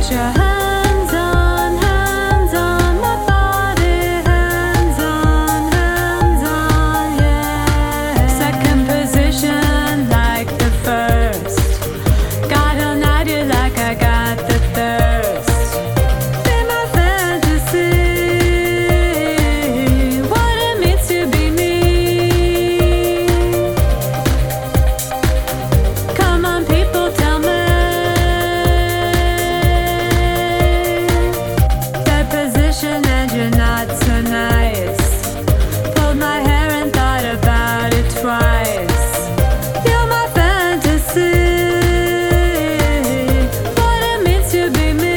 your hands on my body, hands on, yeah. Second position like the first. Got all night you like I got the thirst. Be my fantasy, what it means to be me. Come on people, tell me. That position and you're not so nice. Pulled my hair and thought about it twice. You're my fantasy, what it means to be me.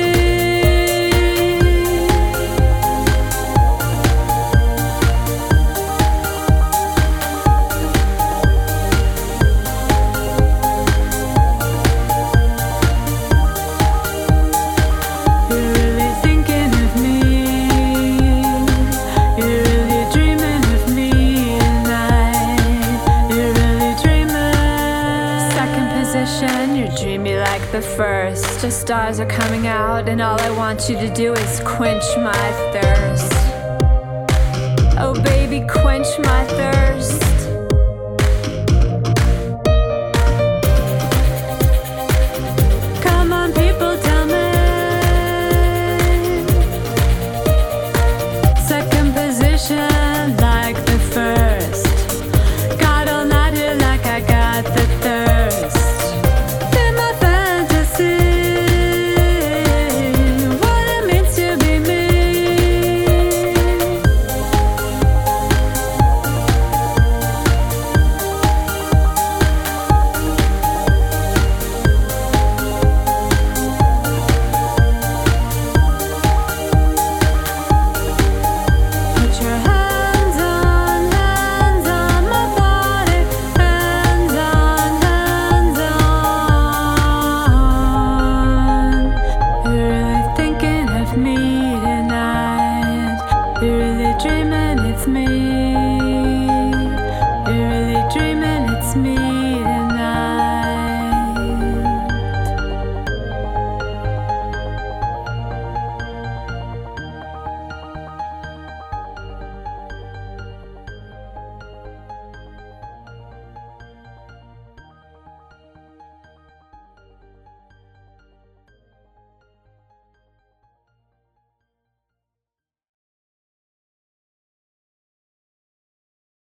You're really thinking of me. You're really dreaming of me tonight. You're really dreaming. Second position, you're dreamy like the first. The stars are coming out, and all I want you to do is quench my thirst. Oh baby, quench my thirst.